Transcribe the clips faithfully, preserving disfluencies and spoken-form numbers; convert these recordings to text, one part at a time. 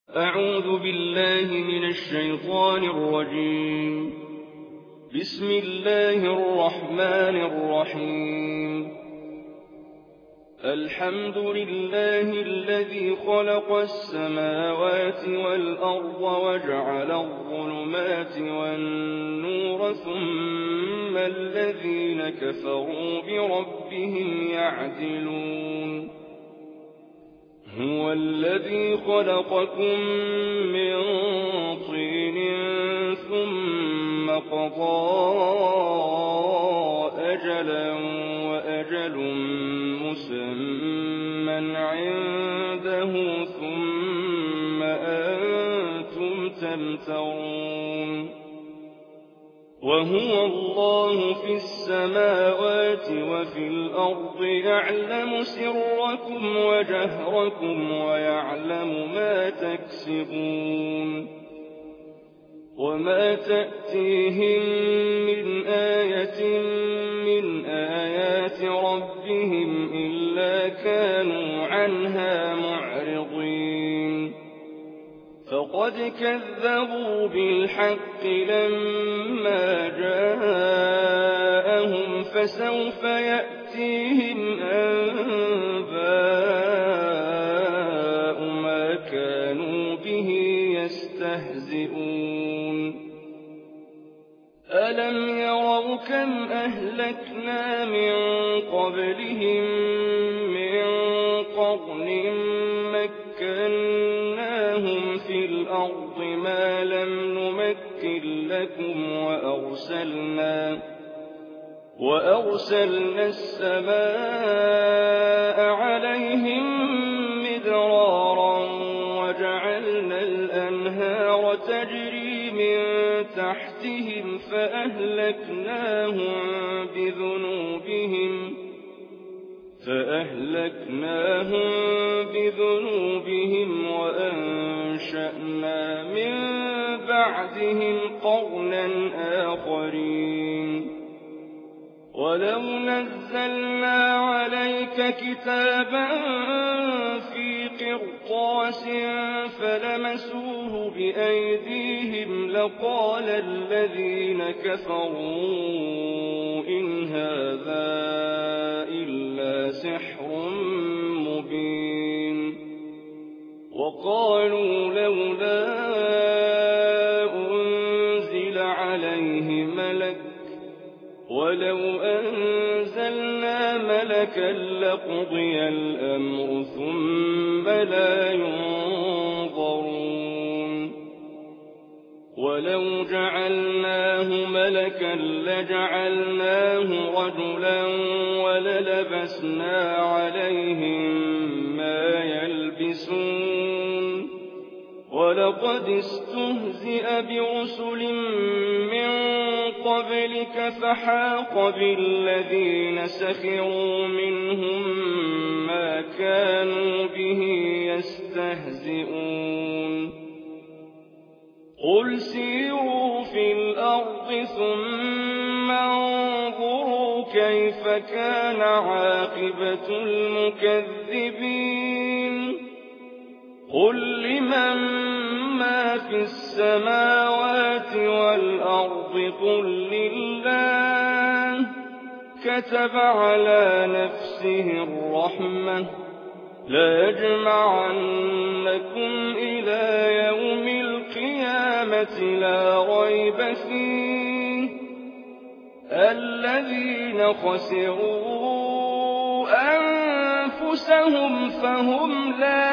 أعوذ بالله من الشيطان الرجيم. بسم الله الرحمن الرحيم. الحمد لله الذي خلق السماوات والأرض وجعل الظلمات والنور ثم الذين كفروا بربهم يعدلون. هو الذي خلقكم من طين ثم قضى أجلا وأجل مسمى عنده ثم أنتم تمترون. وهو الله في السماوات وفي الأرض يعلم سركم وجهركم ويعلم ما تكسبون. وما تأتيهم من آية من آيات ربهم إلا كانوا عنها معرضين. فقد كذبوا بالحق لما جاءهم فسوف يأتيهم أنباء ما كانوا به يستهزئون. ألم يروا كم أهلكنا من قبلهم من قرن مكناهم في الأرض ما لم نمكن لكم وأرسلنا, وأرسلنا السماء عليهم مدرارا وجعلنا الأنهار تجري من تحتهم فأهلكناهم بذنوبهم فأهلكناهم بذنوبهم وأنشأنا من بعدهم قرنا آخرين. ولو نزلنا عليك كتابا في قرطاس فلمسوه بأيديهم لقال الذين كفروا إن هذا إلا سحر مبين. وقالوا لولا أنزل عليه ملك ولو أنزلنا ملكا لقضي الأمر ثم لا ينظرون. ولو جعلناه ملكا لجعلناه رجلا وللبسنا عليهم ما يلبسون. ولقد استهزئ برسل من قبلك فحاق بالذين سخروا منهم ما كانوا به يستهزئون. قل سيروا في الأرض ثم انظروا كيف كان عاقبة المكذبين. قل لمن ما في السماوات والأرض قل لله كتب على نفسه الرحمة ليجمعنكم إلى يوم القيامة لا ريب فيه الذين خسروا أنفسهم فهم لا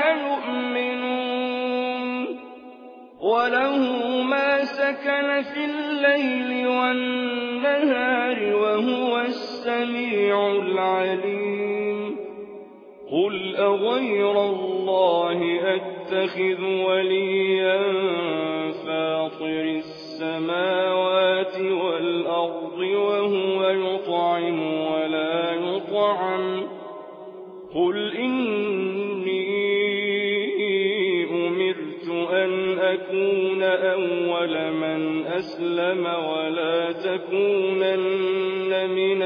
يؤمنون. وله ما سكن في الليل والنهار وهو السميع العليم. قل أغير الله أتخذ وليا فاطر السماوات والأرض وهو يطعم ولا يطعم. قل إني أمرت أن أكون أول من أسلم ولا تكونن من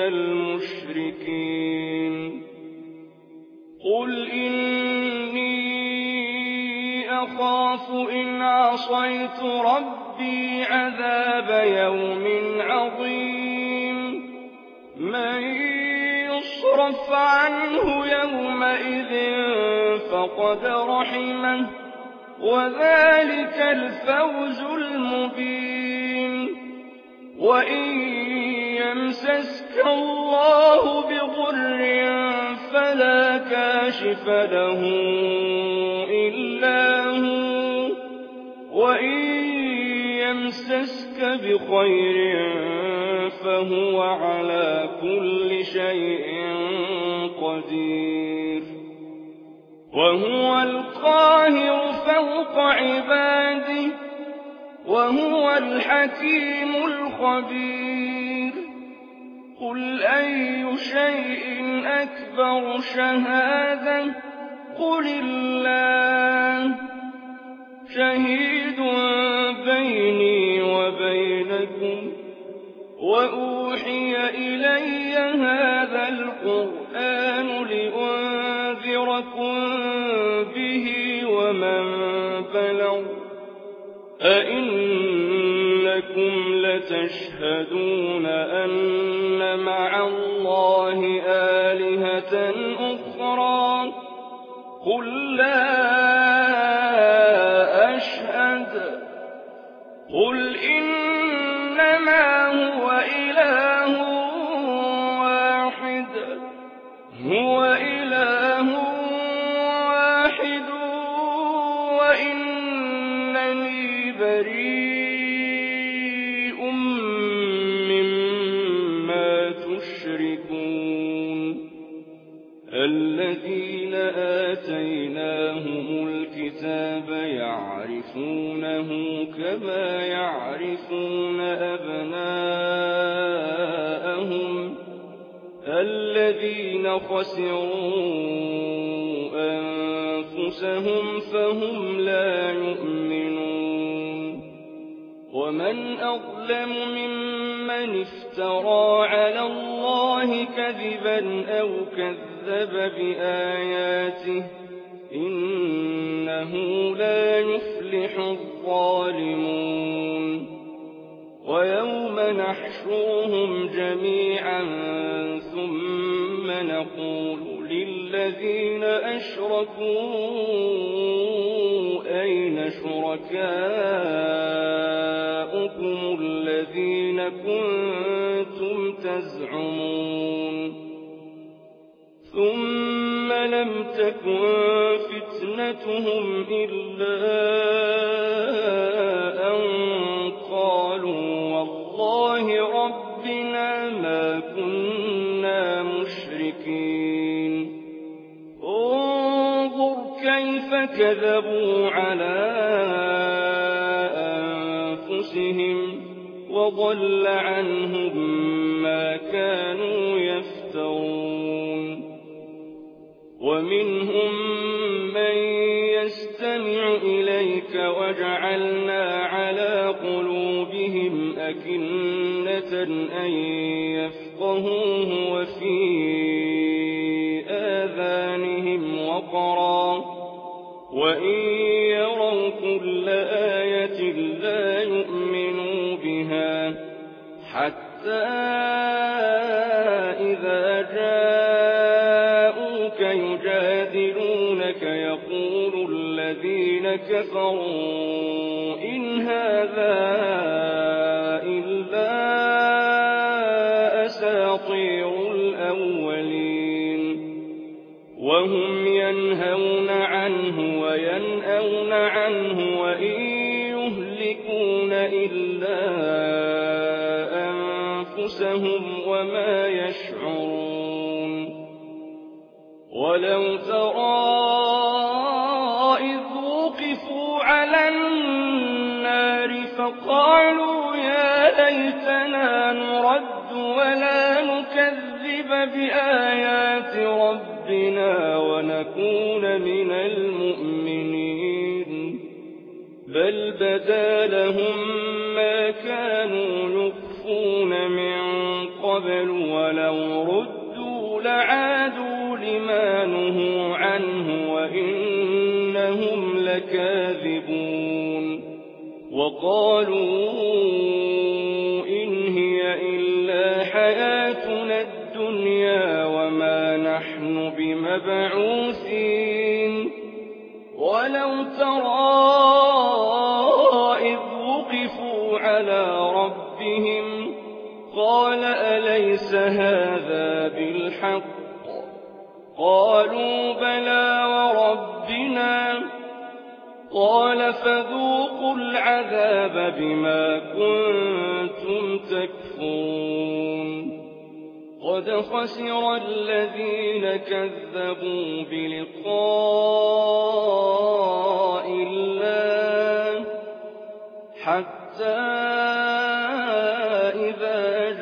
المشركين. قل إني أخاف إن عصيت ربي عذاب يوم عظيم من يصرف عنه يومئذ فقد رحمه وذلك الفوز المبين وإن يمسسك الله بضر فلا كاشف له إلا هو وإن يمسسك بخير فهو على كل شيء قدير وهو القاهر فوق عباده وهو الحكيم الخبير قل أي شيء أكبر شهادة قل الله شهيد بيني وبينكم وأوحي إلي هذا القرآن لأنذركم به ومن بلغ أئنكم لتشهدون أن مع الله آلهة أخرى قل لا أشهد قل إنما هو إله واحد هو إله واحد وإنني بريء مما تشركون الذين آتيناهم الكتاب يعرفونه كما يعرفون أبناءهم الذين خسروا أنفسهم فهم لا يؤمنون ومن أظلم ممن افترى على الله كذبا أو كذب بآياته إنه لا يفلح الظالمون ويوم نحشرهم جميعا ثم نقول للذين أشركوا أين شركاؤكم الذين كنتم تزعمون ثم لم تكن فتنتهم إلا أن قالوا والله ربنا ما كنا مشركين انظر كيف كذبوا على أنفسهم وضل عنهم ما كانوا يفترون ومنهم من يستمع إليك وجعلنا على قلوبهم أكنة أن يفقهوه وفي آذانهم وقرا وإن يروا كل آية لا يؤمنوا بها حتى إذا جاءوك يجادلونك يقول الذين كفروا إن هذا إلا أساطير الأولين وهم ينهون عنه وينأون عنه وإن يهلكون إلا أنفسهم وما يشعرون ولو ترى إذ وقفوا على النار فقالوا يا ليتنا نرد ولا نكذب بآيات ربنا ونكون من المؤمنين بل بدا لهم ما كانوا يخفون من قبل ولو ردوا لعادوا لما نهوا عنه وإنهم لَكَاذِبُونَ وَقَالُوا إِنْ هِيَ إِلَّا حَيَاتُنَا الدُّنْيَا وَمَا نَحْنُ بِمَبْعُوثِينَ وَلَوْ تَرَىٰ إِذْ وُقِفُوا عَلَىٰ رَبِّهِمْ قَالَ أَلَيْسَ هَٰذَا بِالْحَقِّ ۖ قَالُوا بَلَىٰ وَرَبِّنَا ۚ قَالَ فَذُوقُوا الْعَذَابَ بِمَا كُنتُمْ تَكْفُرُونَ قَدْ خَسِرَ الَّذِينَ كَذَّبُوا بِلِقَاءِ اللَّهِ حَتَّىٰ إِذَا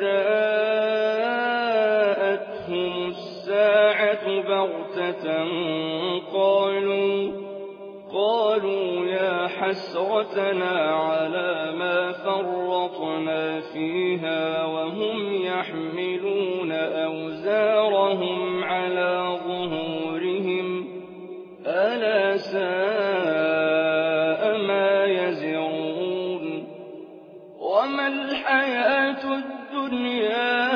جَاءَتْهُمُ السَّاعَةُ بَغْتَةً قَالُوا قَالُوا يَا حَسْرَتَنَا عَلَىٰ مَا فَرَّطْنَا فِيهَا وَهُمْ يَحْمِلُونَ أَوْزَارَهُمْ عَلَىٰ ظُهُورِهِمْ ۚ أَلَا سَاءَ مَا يَزِرُونَ وَمَا الْحَيَاةُ الدُّنْيَا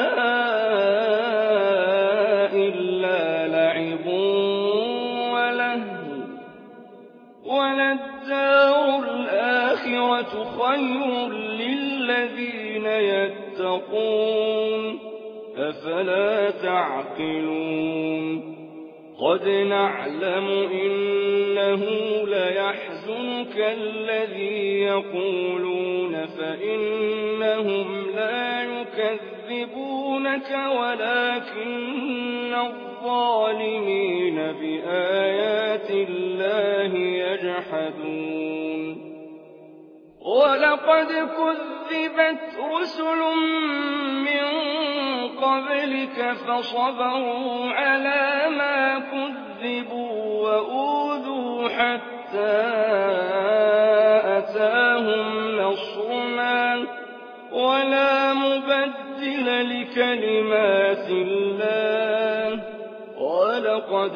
إِلَّا لَعِبٌ وَلَهْوٌ ۖ وَلَلدَّارُ الْآخِرَةُ خَيْرٌ لِّلَّذِينَ يَتَّقُونَ ۗ أَفَلَا تَعْقِلُونَ قَدْ نَعْلَمُ إِنَّهُ لَيَحْزُنُكَ الَّذِي يَقُولُونَ فَإِنَّهُمْ لَا يُكَذِّبُونَكَ وَلَٰكِنَّ الظَّالِمِينَ بِآيَاتِ اللَّهِ يَجْحَدُونَ وَلَقَدْ كُذِّبَتْ رُسُلٌ مِّن قَبْلِكَ فَصَبَرُوا عَلَىٰ مَا كُذِّبُوا وَأُوذُوا حَتَّىٰ أَتَاهُمْ نَصْرُنَا ۚ وَلَا مُبَدِّلَ لِكَلِمَاتِ اللَّهِ ۚ وَلَقَدْ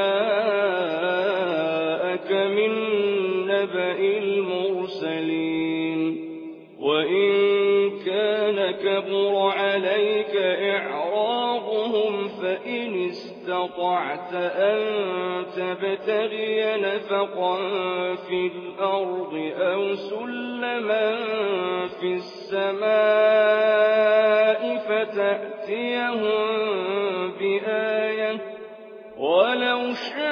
جَاءَكَ مِن نَّبَإِ الْمُرْسَلِينَ وَإِن كَانَ كَبُرَ عَلَيْكَ إِعْرَاضُهُمْ فَإِنِ اسْتَطَعْتَ أَن تَبْتَغِيَ نَفَقًا فِي الْأَرْضِ أَوْ سُلَّمًا فِي السَّمَاءِ فَتَأْتِيَهُم بِآيَةٍ ۚ وَلَوْ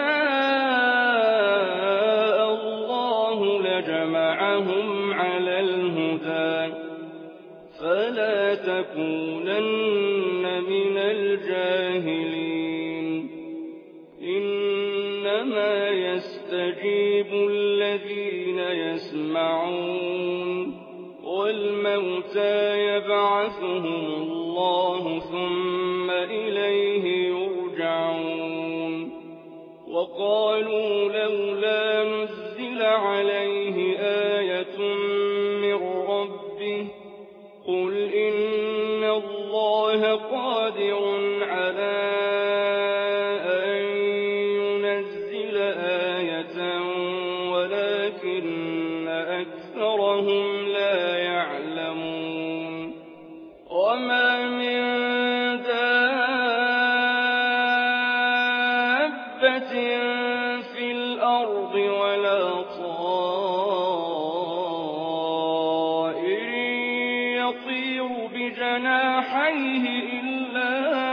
شَاءَ اللَّهُ لَجَمَعَهُمْ عَلَى الْهُدَىٰ ۚ فَلَا تَكُونَنَّ مِنَ الْجَاهِلِينَ إِنَّمَا يَسْتَجِيبُ الَّذِينَ يَسْمَعُونَ ۘ وَالْمَوْتَىٰ يَبْعَثُهُمُ اللَّهُ ثُمَّ إِلَيْهِ يُرْجَعُونَ وَقَالُوا لَوْلَا نُزِّلَ عَلَيْهِ آيَةٌ مِّن رَّبِّهِ ۖ قُلْ إِنَّ اللَّهَ قَادِرٌ عَلَىٰ أَن يُنَزِّلَ آيَةً وَلَٰكِنَّ أَكْثَرَهُمْ لَا يَعْلَمُونَ وَمَا مِن دَابَّةٍ فِي الْأَرْضِ وَلَا طَائِرٍ يَطِيرُ بِجَنَاحَيْهِ إِلَّا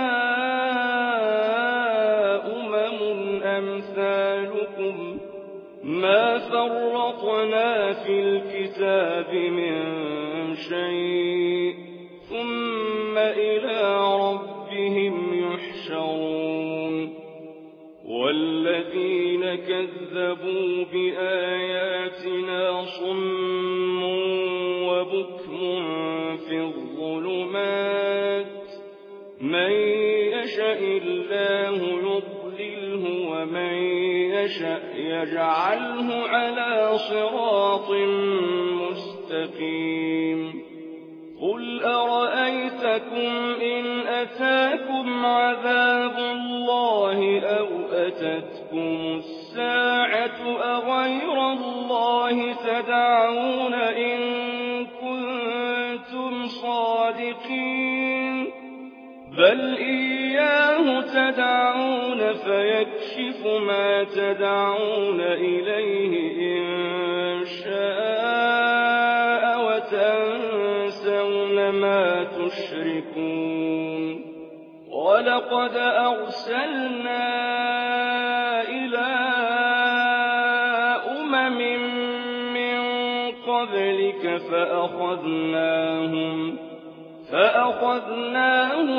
أُمَمٌ أَمْثَالُكُم ۚ مَّا فَرَّطْنَا فِي الْكِتَابِ مِن شَيْءٍ ۚ ثُمَّ إِلَىٰ رَبِّهِمْ يُحْشَرُونَ وَالَّذِينَ كَذَّبُوا بِآيَاتِنَا صُمٌّ وَبُكْمٌ فِي الظُّلُمَاتِ ۗ مَن يَشَإِ اللَّهُ يُضْلِلْهُ وَمَن يَشَأْ يَجْعَلْهُ عَلَىٰ صِرَاطٍ مُّسْتَقِيمٍ قُلْ أَرَأَيْتَكُمْ إِنْ أَتَاكُمْ عَذَابُ اللَّهِ أَوْ أَتَتْكُمُ السَّاعَةُ السَّاعَةُ أَغَيْرَ اللَّهِ تَدْعُونَ إِن كُنتُمْ صَادِقِينَ بَلْ إِيَّاهُ تَدْعُونَ فَيَكْشِفُ مَا تَدْعُونَ إِلَيْهِ إِن شَاءَ وَتَنسَوْنَ مَا تُشْرِكُونَ وَلَقَدْ أَرْسَلْنَا إِلَىٰ أُمَمٍ مِّن قَبْلِكَ فَأَخَذْنَاهُمْ فَأَخَذْنَاهُم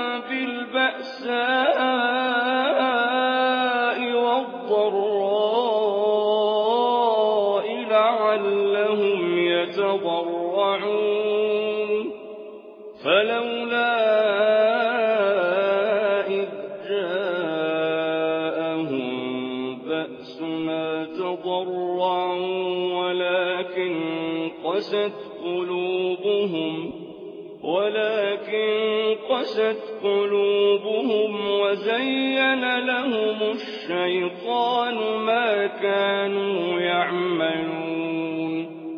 بِالْبَأْسَاءِ وَالضَّرَّاءِ لَعَلَّهُمْ يَتَضَرَّعُونَ فَلَوْلَا إِذْ جَاءَهُم بَأْسُنَا تَضَرَّعُوا وَلَٰكِن قَسَتْ قُلُوبُهُمْ ولكن قست قلوبهم وزين لهم الشيطان ما كانوا يعملون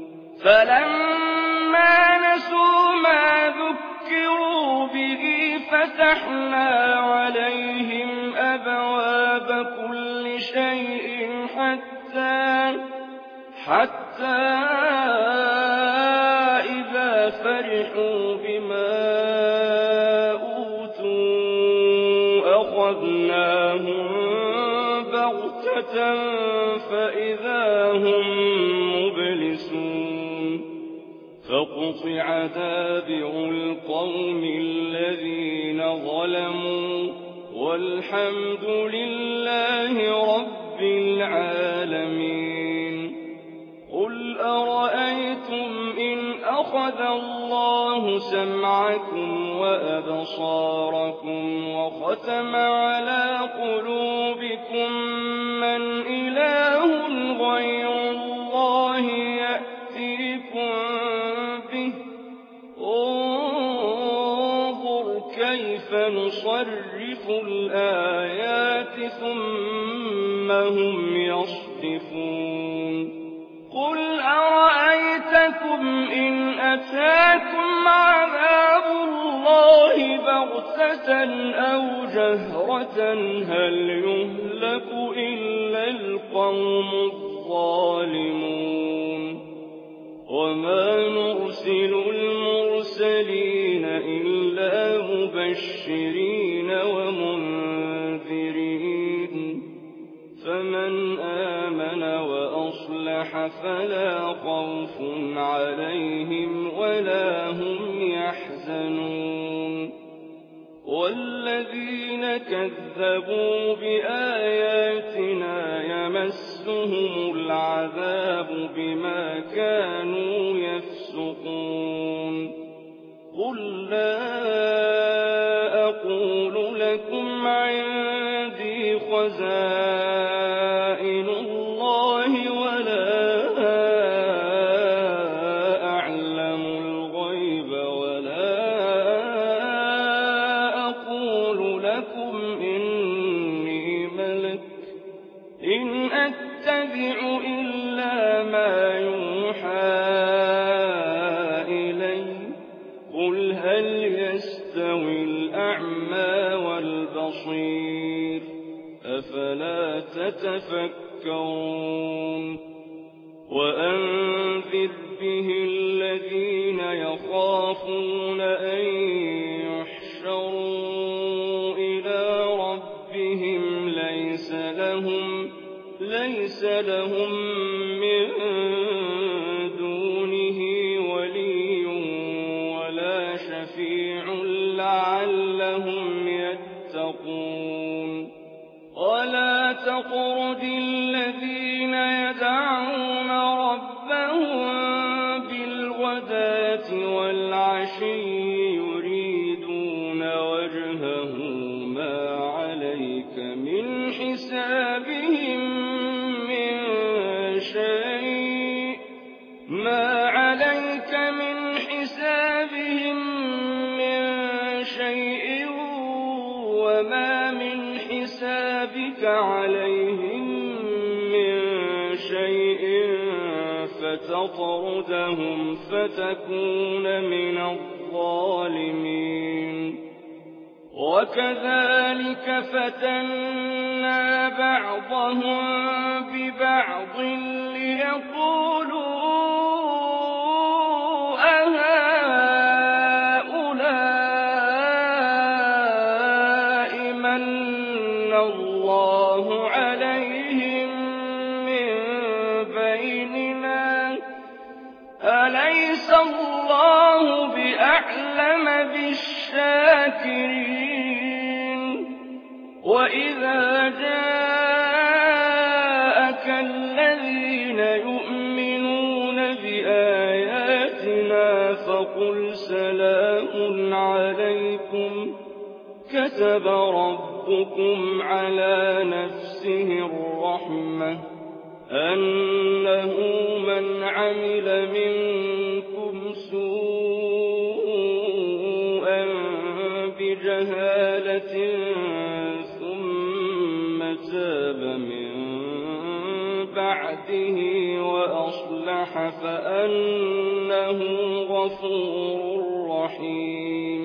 فلما نسوا ما ذكروا به فتحنا عليهم أبواب كل شيء حتى حتى إذا فرحوا بما أوتوا أخذناهم بغتة فإذا هم مبلسون فقطع دابر القوم الذين ظلموا والحمد لله رب العالمين قل أرأيتم إن أخذ الله سمعكم وأبصاركم وختم على قلوبكم من إله غير الله يأتيكم به انظر كيف نصرف الآيات ثم هم يصدفون قل أرأيتكم إن أتاكم عذاب الله بغتة أو جهرة هل يهلك إلا القوم الظالمون وما نرسل المرسلين إلا مبشرين ومنذرين فمن آمن وأصلح فلا خوف عليهم ولا هم يحزنون والذين كذبوا بآياتنا يمسهم العذاب بما كانوا يفسقون قل لا أقول لكم عندي خزائن الله ولا أعلم الغيب ولا أقول لكم إني ملك إن أتبع إلا ما يوحى إلي قل هل يستوي الأعمى والبصير أفلا تتفكرون وأنذر به الذين يخافون أن يحشروا إلى ربهم ليس لهم ليس لهم من دونه ولي ولا شفيع لعلهم يتقون ولا تطرد الذين يدعون ربهم بالغداة والعشي يريدون وجهه ما عليك من حسابهم من شيء ما عليك من حسابهم من شيء وما من حسابك عليهم فتطردهم فتكون من الظالمين وكذلك فتنا بعضهم ببعض ليقولوا أهؤلاء من الله عليهم من بيننا أليس الله بأعلم بالشاكرين وإذا جاءك الذين يؤمنون بآياتنا فقل سلام عليكم كتب ربكم على نفسه الرحمة أنه من عمل منكم سوءا بجهالة ثم تاب من بعده وأصلح فأنه غفور رحيم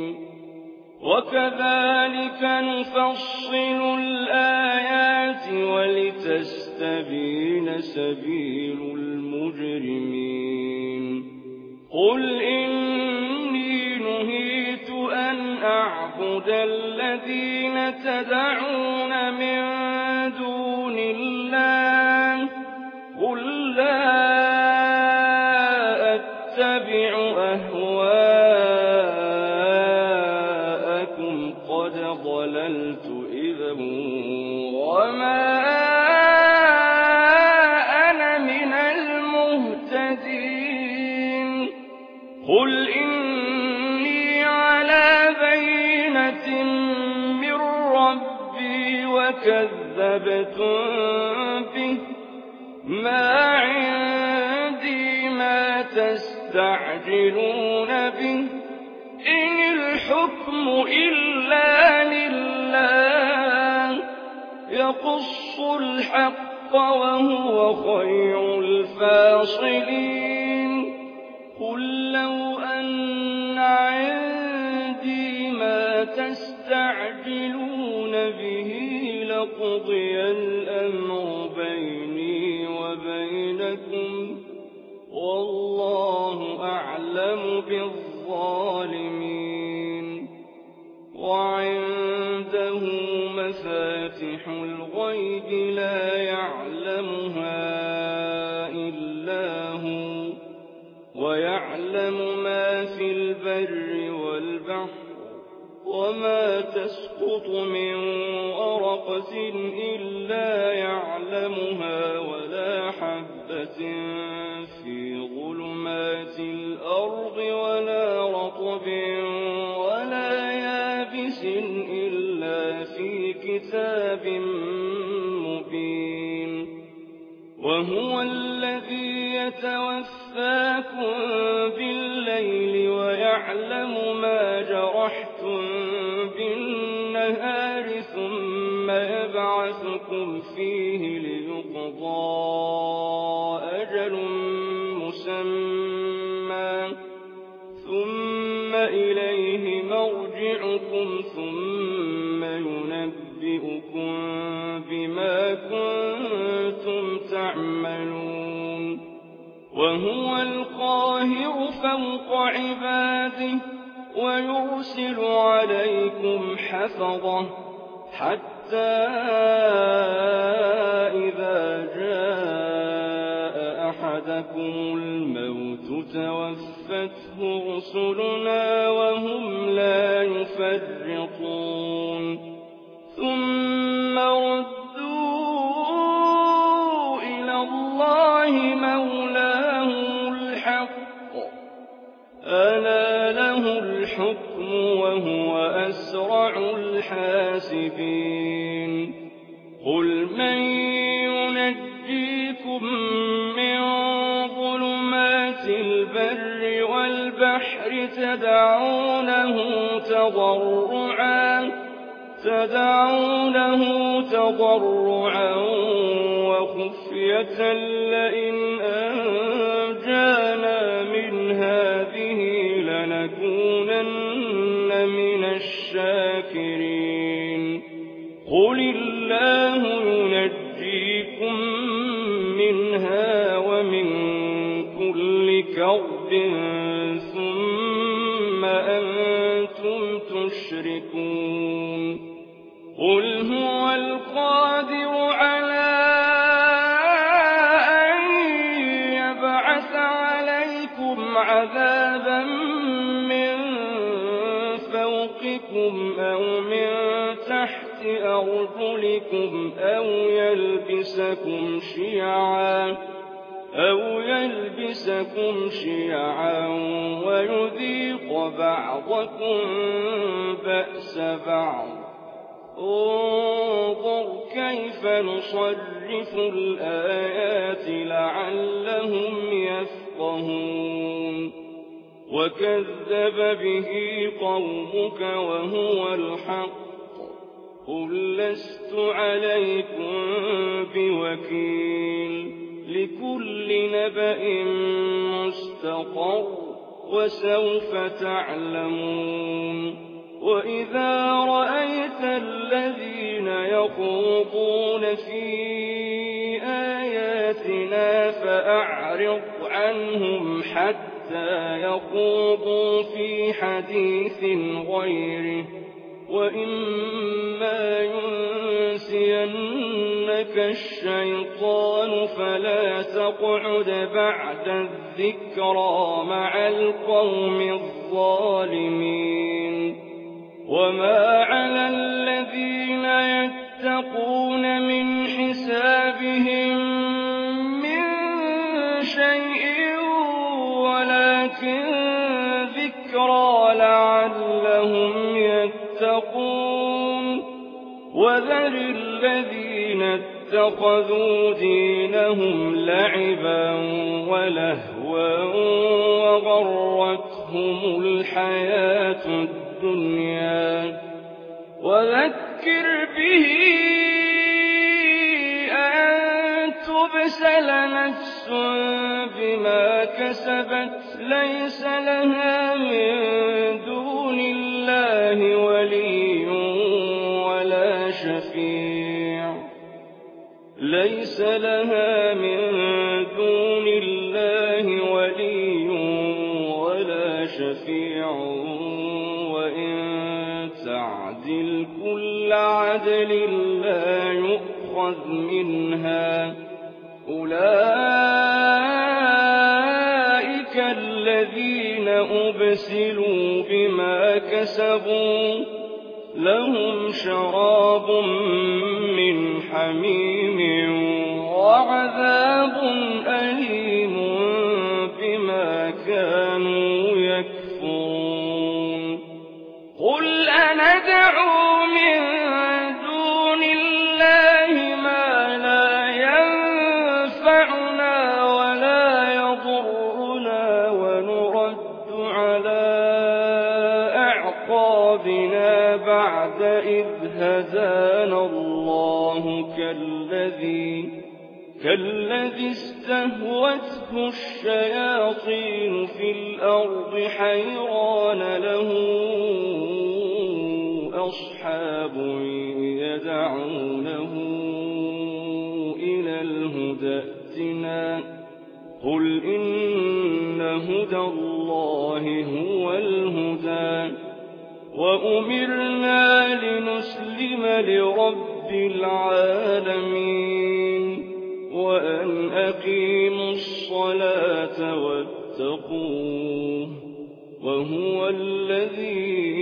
وكذلك نفصل الآيات ولتستبين سبيل المجرمين قل إني نهيت أن أعبد الذين تدعون من دون الله قل لا أتبع أهواءكم قد ضللت إذا وما أنا من المهتدين قل إني على بينة من ربي وكذبتم به ما عندي ما تستعجلون به إن الحكم إلا لله يقص الحق وهو خير الفاصلين قل لو أن عندي ما تستعجلون به لقضي الأمر بيني وبينكم والله أعلم بالظالمين وعنده مفاتح الغيب لا يعلمها إلا هو ويعلم ما في البر والبحر وما تسقط من ورقة إلا يعلمها ولا حبة في ظلمات الأرض ولا رطب ولا يابس إلا في كتاب مبين وهو الذي يتوفاكم بالليل ويعلم ما جرحتم بالنهار ثم يبعثكم فيه ليقضى أجل مسمى ثم إليه مرجعكم ثم ينبئكم بما كنتم تعملون وهو القاهر فوق عباده ويرسل عليكم حفظه حتى إذا جاء أحدكم الموت توفته رسلنا وهم لا يفرطون ثم ردوا إلى الله مولاهم الحق ألا له الحكم وهو أسرع الحاسبين قل من ينجيكم من ظلمات البر والبحر تدعونه تضرعا تدعونه تضرعا وخفية لئن أنجينا كرب ثم أنتم تشركون قل هو القادر على أن يبعث عليكم عذابا من فوقكم أو من تحت أرجلكم أو يلبسكم شيعا أو يلبسكم شيعا ويذيق بعضكم بأس بعض انظر كيف نصرف الآيات لعلهم يفقهون وكذب به قومك وهو الحق قل لست عليكم بوكيل لكل نبأ مستقر وسوف تعلمون وإذا رأيت الذين يخوضون في آياتنا فأعرض عنهم حتى يخوضوا في حديث غيره وإما ينسينك الشيطان فلا تقعد بعد الذكرى مع القوم الظالمين وما على الذين يتقون من حسابهم من شيء ولكن ذكرى لعلهم يتقون وذر الذين اتخذوا دينهم لعبا ولهوا وغرتهم الحياة الدنيا وذكر به أن تبسل نفس بما كسبت ليس لها من دون الله ولي ولا شفيع ليس لها من دون الله ولي ولا شفيع وإن تعدل كل عدل لا يؤخذ منها أولئك الذين أبسلوا بما كسبوا لهم شراب من حميم وعذاب أليم بما كانوا يكفرون قل أندعو من دون الله ما لا ينفعنا ولا يضرنا ونرد على أعقابنا بعد إذ هدانا الله كالذي كالذي استهوته الشياطين في الأرض حيران له أصحاب يدعونه إلى الهدى ائتنا قل إن هدى الله هو الهدى وأمرنا لنسلم لرب العالمين وأن أقيموا الصلاة واتقوه وهو الذي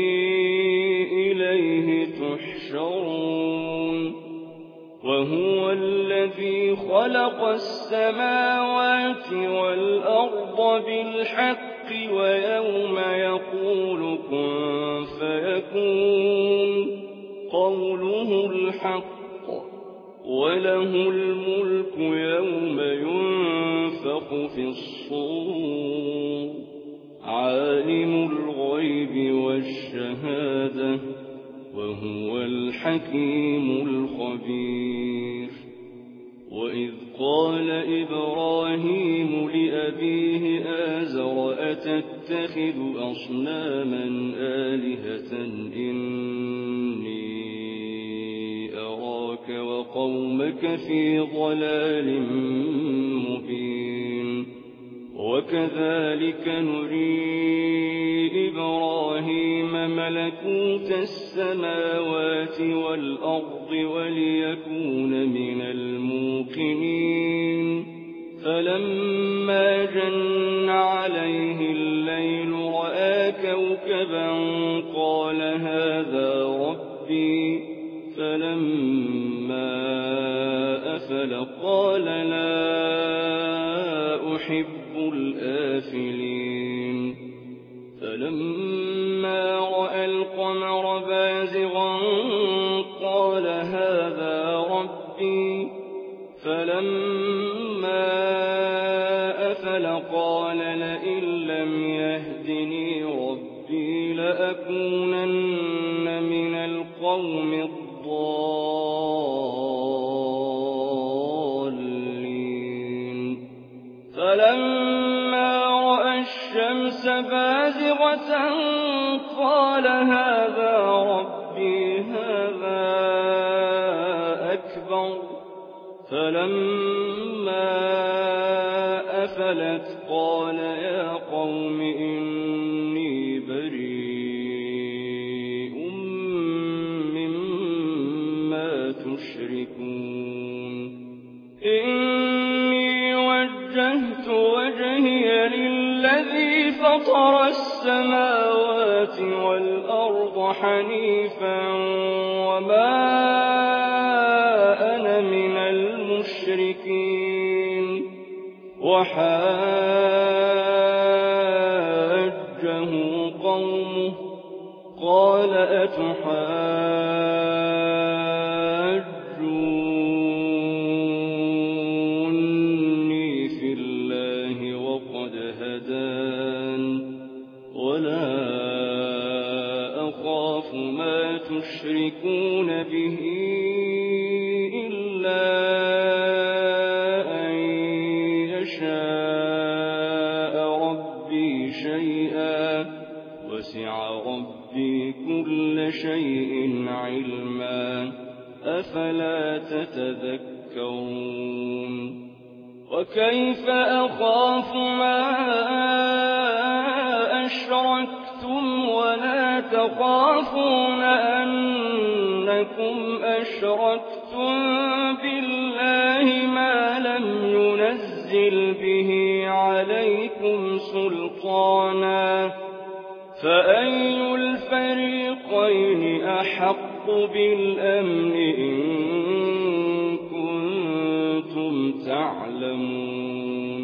إليه تحشرون وهو الذي خلق السماوات والأرض بالحق ويوم يقول كن فيكون قوله الحق وله الملك يوم ينفخ في الصور عالم الغيب والشهادة وهو الحكيم الخبير وإذ قال إبراهيم لأبيه آزر أتتخذ أصناما آلهة إني أراك وقومك في ضلال مبين وكذلك نري إبراهيم ملكوت السماوات والأرض وليكون من الموقنين فلما جن عليه الليل رأى كوكبا قال هذا ربي فلما أفل قال لا أحب الآفلين فلما رأى القمر بازغا قال هذا ربي فلما أفل قال لئن لم يهدني ربي لأكونن من القوم الضالين فلما رأى الشمس بازغة قال هذا ربي هذا أكبر فلما أفلت قال يا قوم إني بريء مما تشركون إني وجهت وجهي للذي فطر السماوات والأرض حنيفا وما أنا من المشركين وحاجه قومه قال أتحاجوني في الله وقد هدان ولا أخاف ما تشركون به إلا أن يشاء ربي شيئا وسع ربي كل شيء علما أفلا تتذكرون وكيف أخاف ما أشركتم ولا تخافون أنكم أشركتم بالله ما لم ينزل به عليكم سلطانا فأي الفريقين أحق بالأمن إن كنتم تعلمون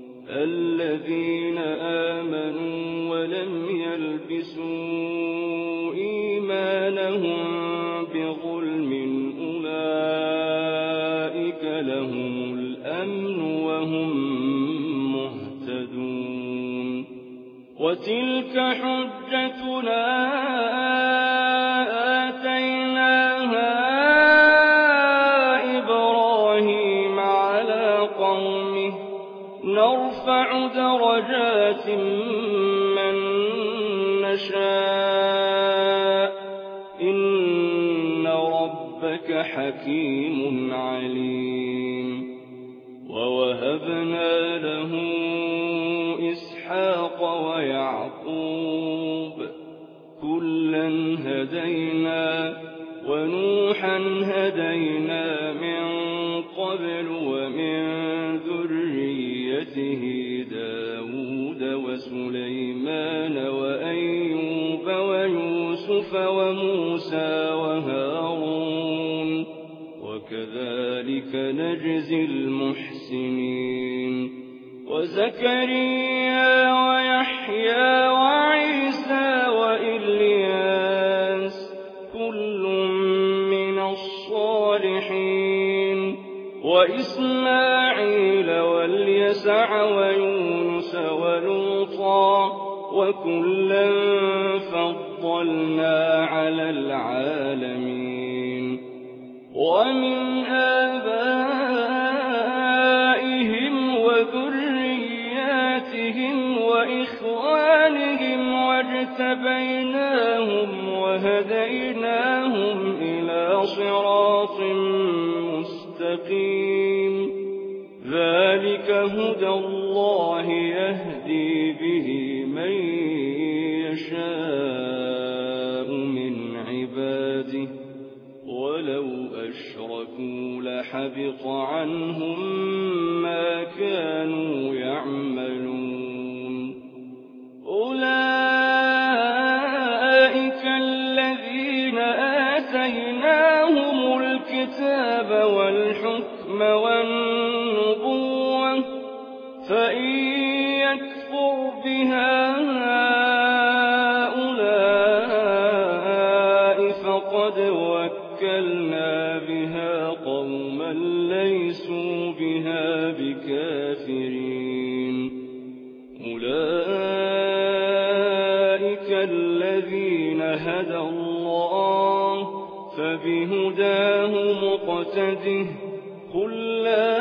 الذين آمنوا ولم يلبسوا إيمانهم بظلم أولئك لهم الأمن وهم مهتدون وتلك حجتنا آتيناها إبراهيم على قومه نرفع درجات من نشاء إن ربك حكيم عليم ووهبنا له إسحاق ويعقوب كلا هدينا ونوحا هدينا من قبل ومن ذريته داود وسليمان وأيوب ويوسف وموسى وهارون وكذلك نجزي المحسنين وزكريا ويحيى وعيسى وإلياس كل من الصالحين وإسماعيل واليسع ويونس ولوطا وكلا فضلنا على العالمين ومن آبائهم وذرياتهم وإخوانهم واجتبيناهم وهديناهم إلى صراط مستقيم ذلك هدى الله يهدي به من يشاء من عباده ولو أشركوا لحبط عنهم ما كانوا يعملون أولئك الذين آتيناهم الكتاب والحكم والنبوة فإن يكفر بها هؤلاء فقد وكلنا بها قوما ليسوا بها بكافرين أولئك الذين هدى الله فبهداه مقتده قل لا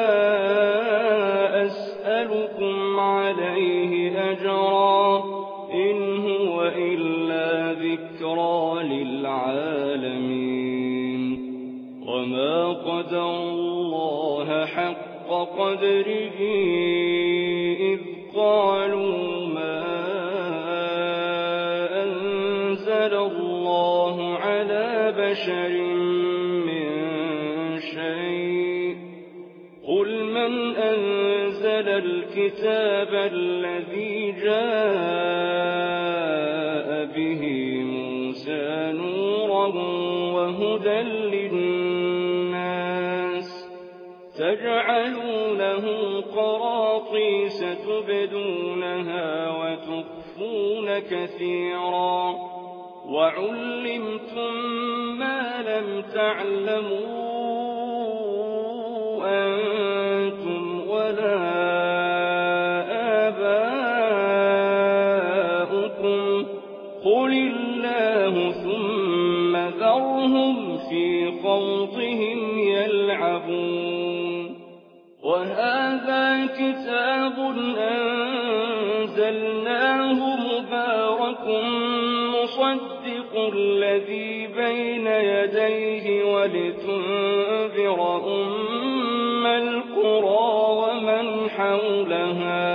أسألكم عليه أجرا إن هو إلا ذكرى للعالمين وما قدروا الله حق قدره إذ قالوا ما أنزل الله على بشر من شيء قل من أنزل الكتاب الذي جاء به موسى نورا وهدى للناس تجعلونه قراطيس تبدونها وتخفون كثيرا وعلمتم ما لم تعلموا أنتم ولا آباؤكم قل الله ثم ذرهم في خوضهم يلعبون وهذا كتاب أنزلناه مبارك مصدق الذي بين يديه ولتنذر أم القرى ومن حولها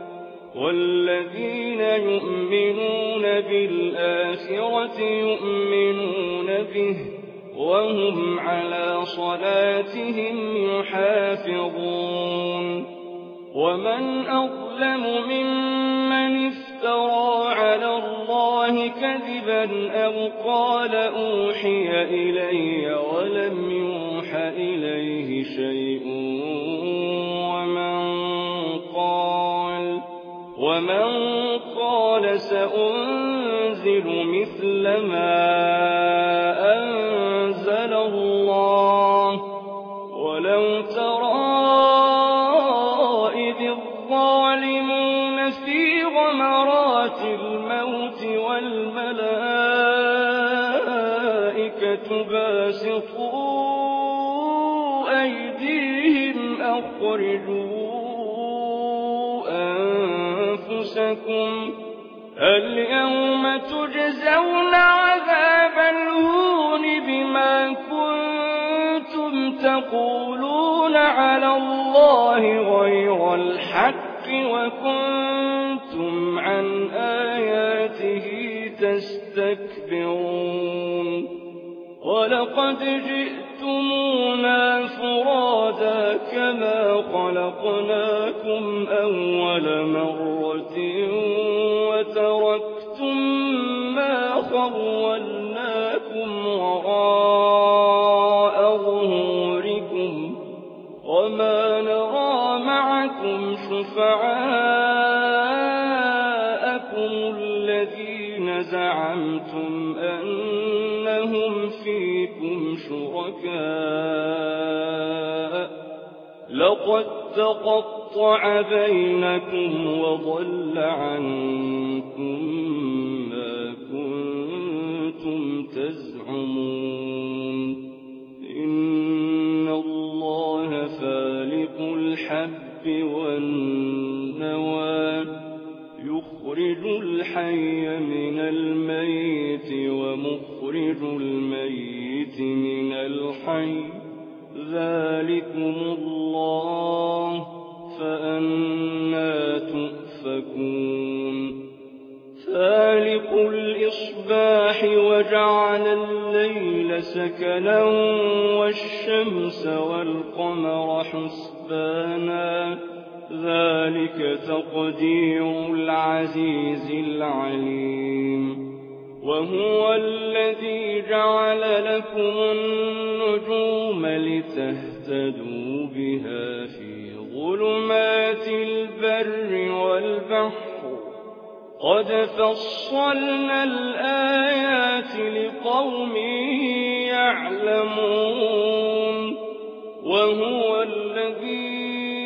والذين يؤمنون بالآخرة يؤمنون به وهم على صلاتهم يحافظون ومن أظلم ممن افترى على الله كذبا أو قال أوحي إلي ولم يوح إليه شيء ومن قال ومن قال سأنزل مثل ما أنزل الله ولو ترى إذ الظالمون في غمرات الموت والملائكة باسطوا أيديهم أخرجوا أنفسكم اليوم تجزون عذاب الهون بما كنتم تقولون على الله غير الحق وكنتم عن آياته تستكبرون ولقد جئتمونا فرادا كما خلقناكم أول مرة وتركتم ما خولناكم وراء ظهوركم وما نرى معكم شفعاءكم الذين زعمتم أنهم فيكم شركاء لقد تقطع بينكم وضل عنكم ما كنتم تزعمون إن الله فالق الحب والنوى يخرج الحي من الميت ومخرج الميت من الحي ذلكم الله فأ سكنا والشمس والقمر حسبانا ذلك تقدير العزيز العليم وهو الذي جعل لكم النجوم لتهتدوا بها في ظلمات البر والبحر قد فصلنا الآيات لقوم يعلمون وهو الذي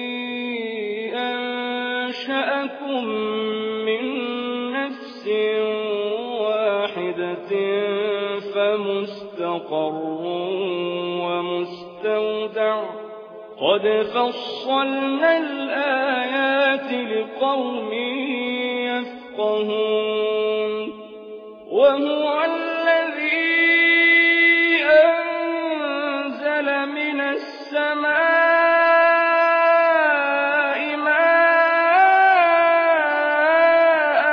أنشأكم من نفس واحدة فمستقر ومستودع قد فصلنا الآيات لقوم يفقهون وهو الذي أنزل من السماء ماء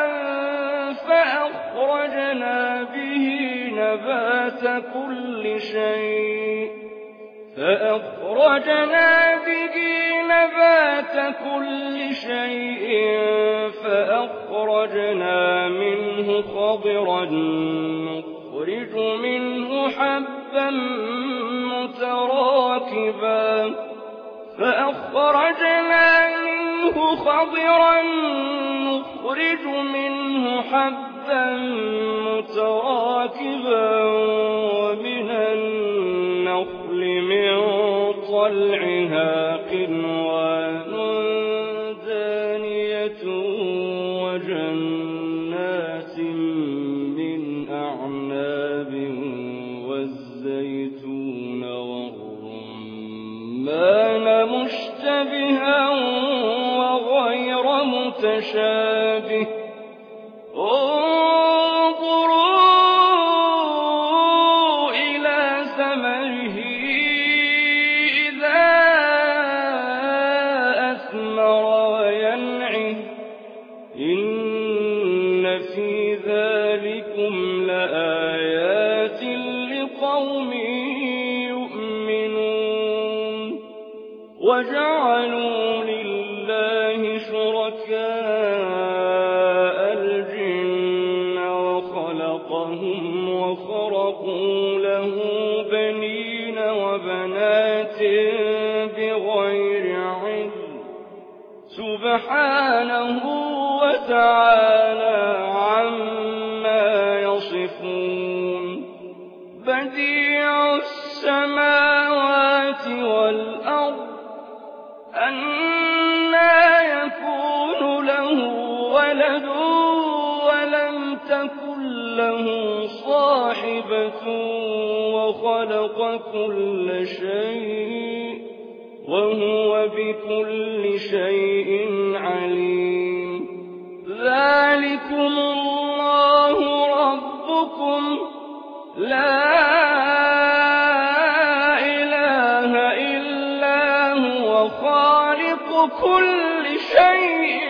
فأخرجنا به نبات كل شيء فأخرجنا به نبات كل شيء فأخرجنا منه خضرا نخرج منه حبا متراكبا فأخرجنا منه خضرا نخرج منه حبا متراكبا ومن النخل من طلعها قنوان دانية وجنات من أعناب والزيتون والرمان مشتبها وغير متشابه انظروا إلى ثمره إذا أثمر وينعه إن في ذلكم لآيات لقوم يؤمنون وجعلوا لله شركاء الجن وخلقهم وخرقوا له بنين وبنات بغير علم سبحانه وتعالى عما يصفون بديع السماوات والأرض أنى يكون له ولد ولم تكن له صاحبة وخلق كل شيء وهو بكل شيء عليم ذلكم الله ربكم لا إله إلا هو خالق كل شيء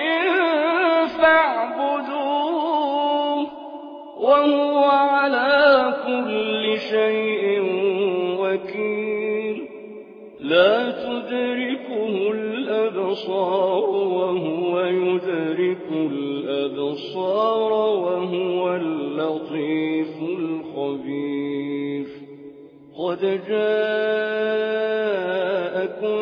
فاعبدوه وهو على كل شيء وكيل لا تدركه الأبصار وهو يدرك الأبصار وهو اللطيف الخبير قد جاءكم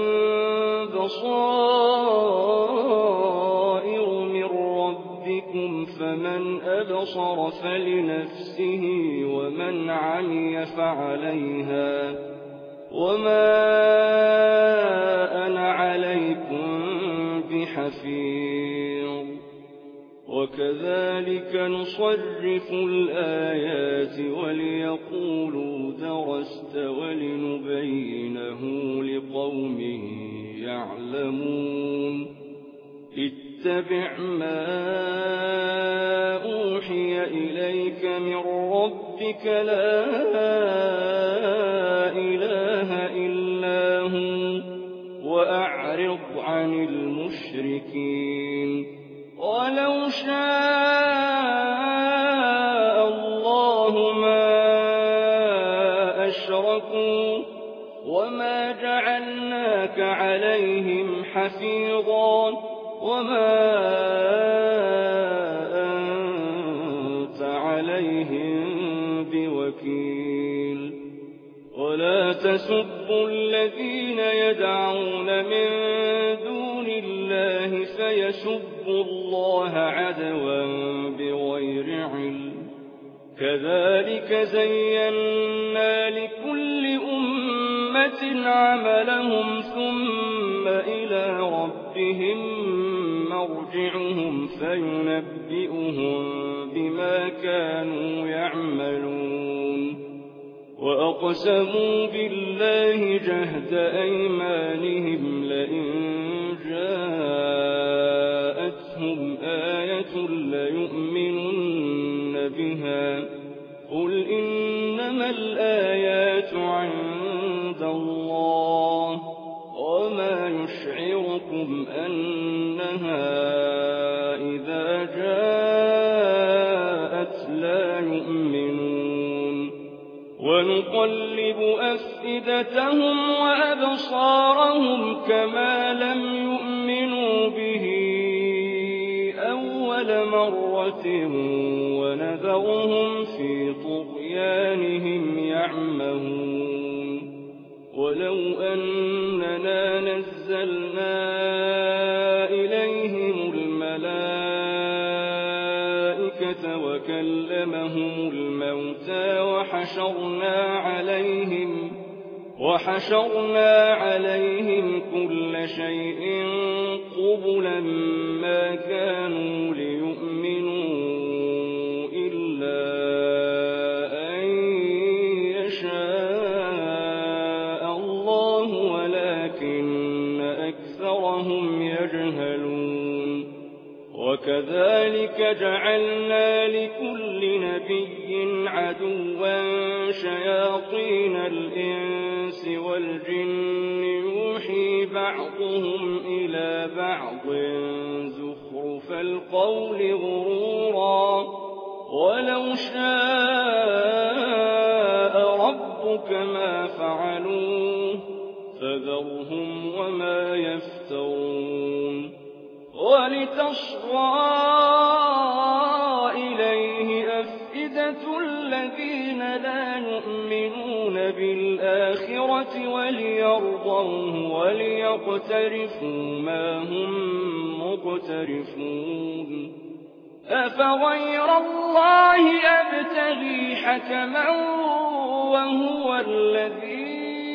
بصائر من ربكم فمن أبصر فلنفسه ومن عمي فعليها وما أنا عليكم بحفيظ وكذلك نصرف الآيات وليقولوا درست ولنبينه لقوم يعلمون اتبع ما أوحي إليك من ربك لا إله إلا هو وأعرض عن المشركين ولو شاء الله ما حفيظا وما أنت عليهم بوكيل ولا تسبوا الذين يدعون من دون الله فيسبوا الله عدوا بغير علم كذلك زينا لكل أمة عملهم ثم إلى ربهم مرجعهم فينبئهم بما كانوا يعملون وأقسموا بالله جهد أيمانهم لئن جاءتهم آية ليؤمنن بها قل إنما الآيات عند الله وما يشعركم أنها إذا جاءت لا يؤمنون ونقلب أفئدتهم وأبصارهم كما لم يؤمنوا به أول مرة ونذرهم في طغيانهم يعمهون ولو أننا نزلنا إليهم الملائكة وكلمهم الموتى وحشرنا عليهم وحشرنا عليهم كل شيء قبلا ما كانوا ليؤمنوا إلا أن يشاء الله ولكن أكثرهم يجهلون وكذلك جعلنا لكل نبي عدوا شياطين الإنس والجن يوحي بعضهم إلى بعض زخرف القول غرورا ولو شاء ربك ما فعلوه فذرهم وما يفترون ولتصغى إليه أفئدة الذين لا يؤمنون بالآخرة وليرضوه وليقترفوا ما هم مقترفون أفغير الله أبتغي حكما وهو الذي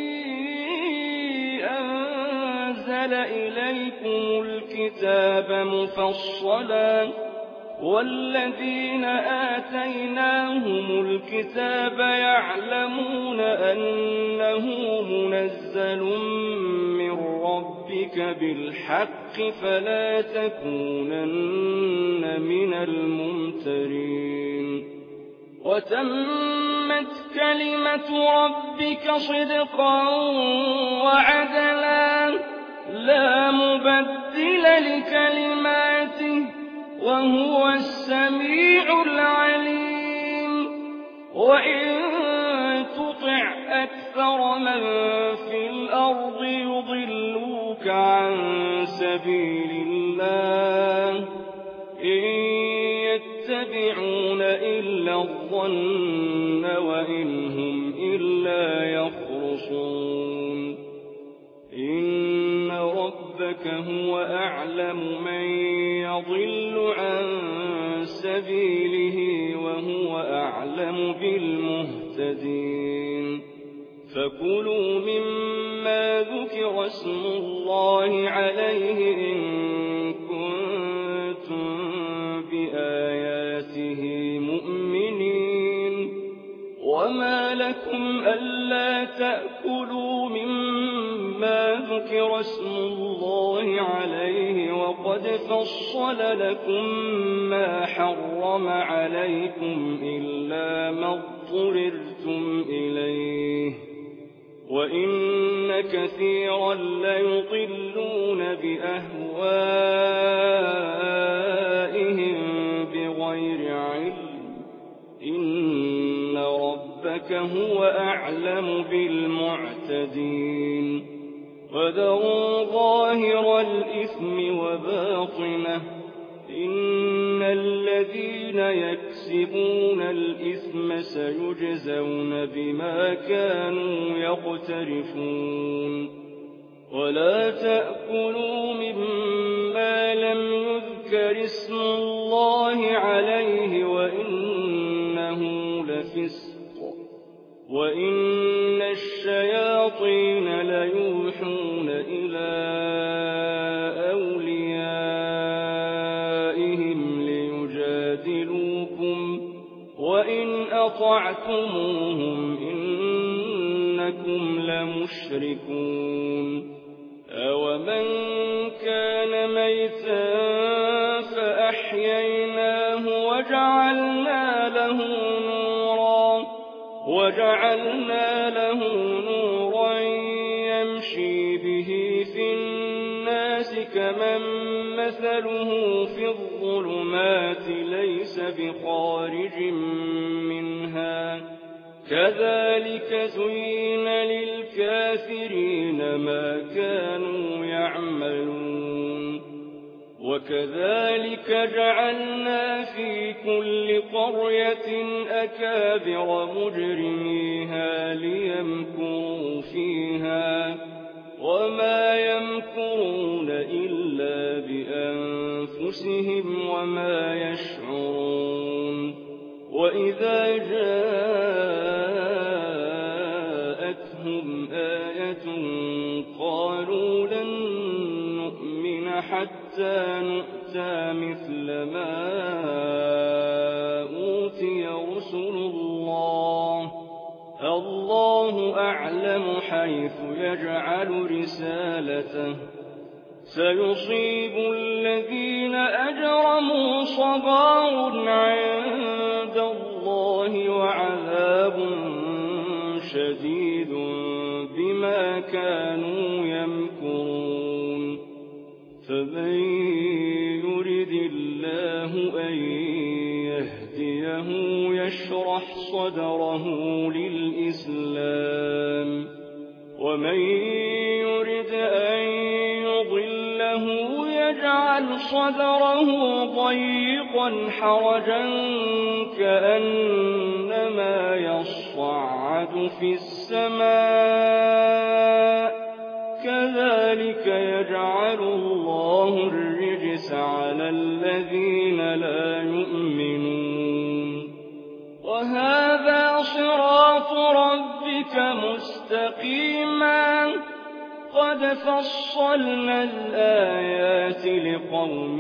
أنزل إليكم الكتاب مفصلا والذين آتيناهم الكتاب يعلمون أنه منزل من ربك بالحق فلا تكونن من الممترين وتمت كلمة ربك صدقا وعدلا لا مبدل لكلماته وهو السميع العليم وإن تطع أكثر من في الأرض يضلوك عن سبيل الله إن يتبعون إلا الظن وإن هم إلا يخرصون إن ربك هو أعلم من يضل عن سبيله وهو أعلم بالمهتدين فكلوا مما ذكر اسم الله عليه إن كنتم بآياته مؤمنين وما لكم ألا تأكلوا مما ذكر اسم الله عليه وقد فصل لكم ما حرم عليكم إلا ما اضطررتم إليه وإن كثيرا ليضلون بأهوائهم بغير علم إن ربك هو أعلم بالمعتدين وذروا ظاهر الإثم وباطنه إن الذين يكسبون الإثم سيجزون بما كانوا يقترفون ولا تأكلوا مما لم يذكر اسم الله عليه وإنه لفسق وإن الشياطين ليوحون إلى أوليائهم ليجادلوكم وإن أطعتموهم إنكم لمشركون أومن كان ميتا فأحييناه وجعلنا له نورا وجعلنا له نورا يمشي به في الناس كمن مثله في الظلمات ليس بخارج منها كذلك زين للكافرين ما كانوا يعملون وكذلك جعلنا في كل قرية أكابر مجرميها ليمكروا فيها وما يمكرون إلا بأنفسهم وما يشعرون وإذا جاءتهم آية قالوا لن نؤمن حتى نؤتى مثل ما أوتي رسل الله الله أعلم حيث يجعل رسالته سيصيب الذين أجرموا صغار عند الله وعذاب شديد بما كانوا يمكرون فمن يرد الله أن يهديه يشرح صدره للإسلام ومن يرد أن يضله يجعل صدره ضيقا حرجا كأنما يصعد في السماء كذلك يجعل الله الرجس على الذين لا يؤمنون وهذا صراط ربك مستقيما قد فصلنا الآيات لقوم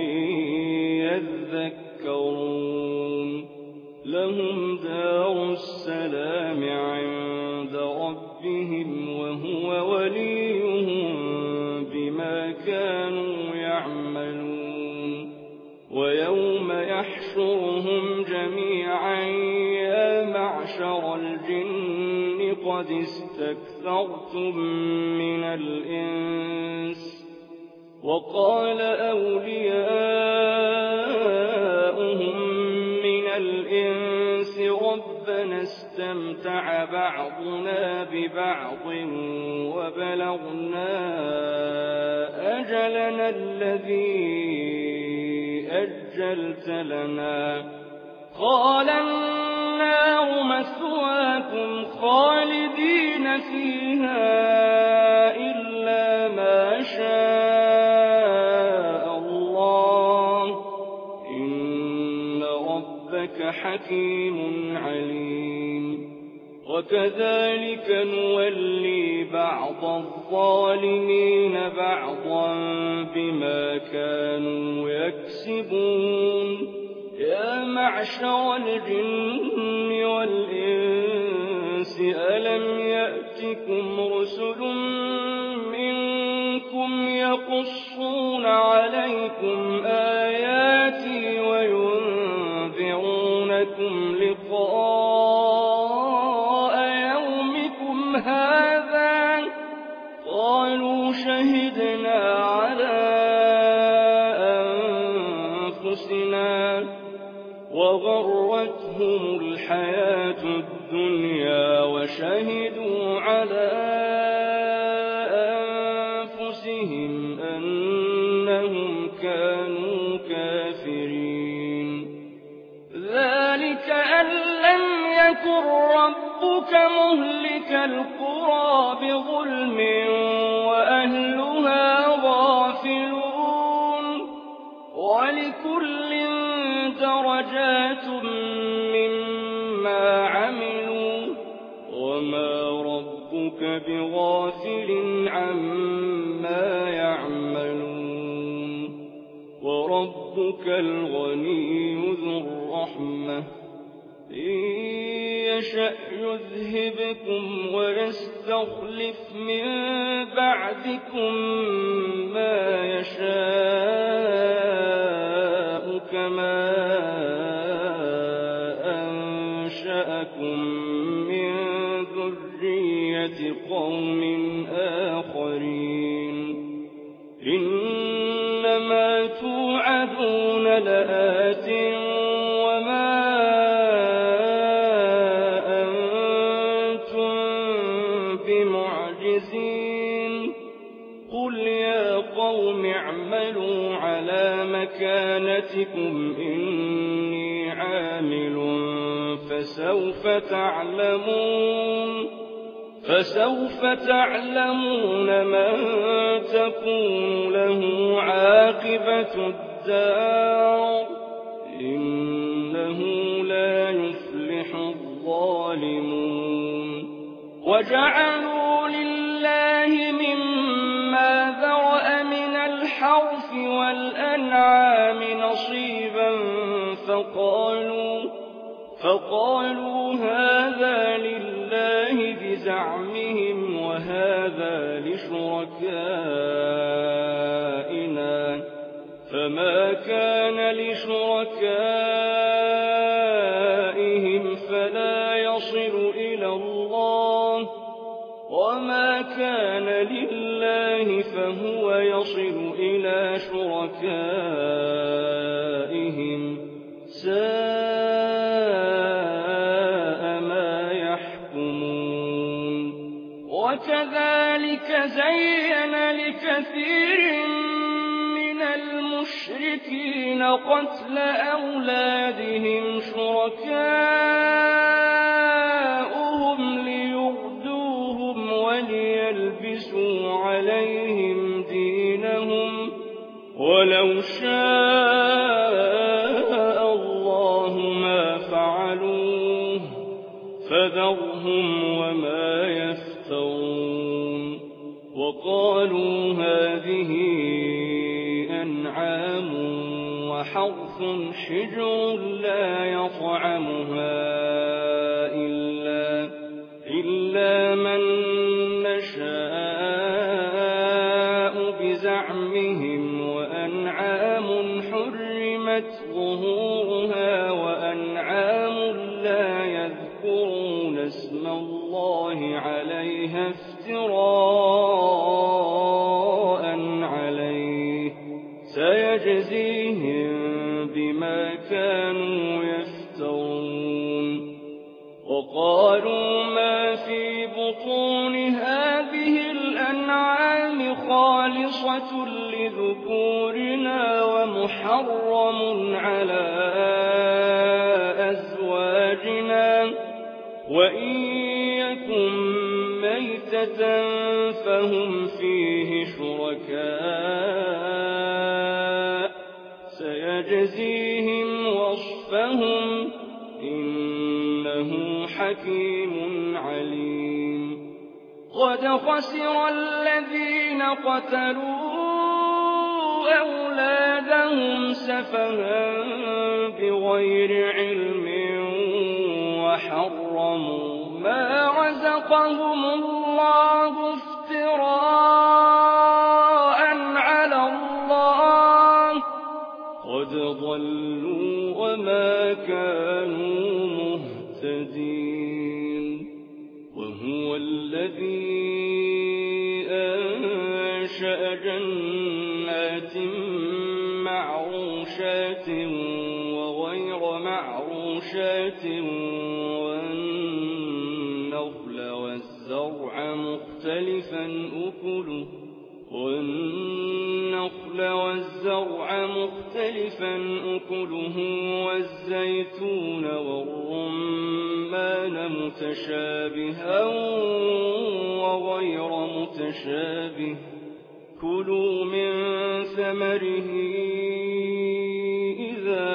يذكرون لهم دار السلام عند ربهم وهو وليهم بما كانوا يعملون ويوم يحشرهم جميعا يا معشر الجن قد استكثرتم من الإنس وقال أولياؤهم من الإنس ربنا استمتع بعضنا ببعض وبلغنا أجلنا الذي أجلت لنا قال النار مثواكم خالدين فيها إلا ما شاء الله إن ربك حكيم عليم وكذلك نولي بعض الظالمين بعضا بما كانوا يكسبون يا معشر الجن والإنس ألم يأتكم رسل منكم يقصون عليكم آياتي وينذرونكم لقاء يومكم هذا قالوا شهدنا على أنفسنا وغرتهم الحياة الدنيا وشهدوا على الكافرين ذلك أن لم يكن ربك مهلك القرى بظلم وأهلها غافلون ولكل درجات مما عملوا وما ربك بغافل عما يعملون وربك الغني ذو الرحمة إن يشأ يذهبكم ويستخلف من بعدكم ما يشاء كما أنشأكم من ذرية قوم آخرين إنما توعدون لآت وما أنتم بمعجزين قل يا قوم اعملوا على مكانتكم إني عامل فسوف تعلمون فسوف تعلمون من تكون له عاقبة الدار إنه لا يفلح الظالمون وجعلوا لله مما ذرأ من الحرث والأنعام نصيبا فقالوا فقالوا هذا لله بزعمهم وهذا لشركائنا فما كان لشركائهم فلا يصل إلى الله وما كان لله فهو يصل إلى شركائهم ساء ما يحكمون وكذلك زين لكثير من المشركين قتل أولادهم شركاؤهم ليردوهم وليلبسوا عليهم دينهم ولو شاء الله ما فعلوه فذرهم وما يفترون وقالوا هذه أنعام وحرث حجر لا يطعمها إلا, إلا من نشاء بزعمهم وأنعام حرمت ظهورها وأنعام لا يذكرون اسم الله عليها افتراء عليه سيجزيهم بما كانوا يفترون وقالوا ما في بطون هذه الأنعام خالصة لذكورنا ومحرم على أزواجنا وإن يكن ميتة فهم فيه شركاء سيجزيهم وصفهم إنه حكيم عليم قد خسر الذين قتلوا أولادهم سفها بغير علم وحرموا ما رزقهم الله افتراء على الله قد ضلوا وما كانوا مهتدين وهو الذي أنشأ جنات معروشات وغير معروشات والنخل والزرع مختلفا أكله والنخل والزرع مختلفا أكله والزيتون والرمان متشابها وغير متشابه كلوا من ثمره إذا